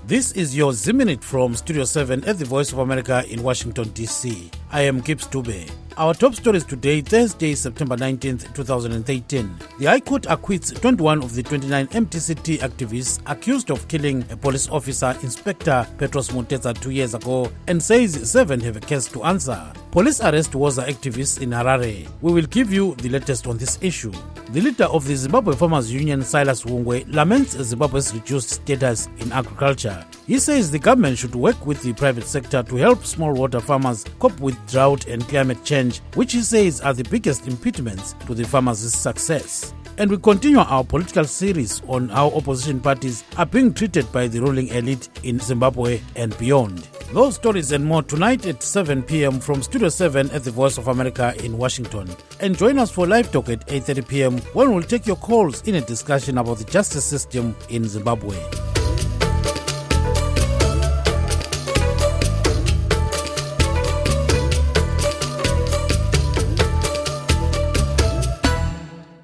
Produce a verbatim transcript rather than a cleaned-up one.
This is your Z-Minute from Studio seven at the Voice of America in Washington, D C. I am Gibbs Dube. Our top stories today, Thursday, September nineteenth, twenty thirteen. The High Court acquits twenty-one of the twenty-nine M T C T activists accused of killing a police officer, Inspector Petros Muteza, two years ago, and says seven have a case to answer. Police arrest Woza activists in Harare. We will give you the latest on this issue. The leader of the Zimbabwe Farmers Union, Silas Wungwe, laments Zimbabwe's reduced status in agriculture. He says the government should work with the private sector to help smallholder farmers cope with drought and climate change, which he says are the biggest impediments to the farmers' success. And we continue our political series on how opposition parties are being treated by the ruling elite in Zimbabwe and beyond. Those stories and more tonight at seven p.m. from Studio seven at the Voice of America in Washington. And join us for Live Talk at eight thirty p.m. when we'll take your calls in a discussion about the justice system in Zimbabwe.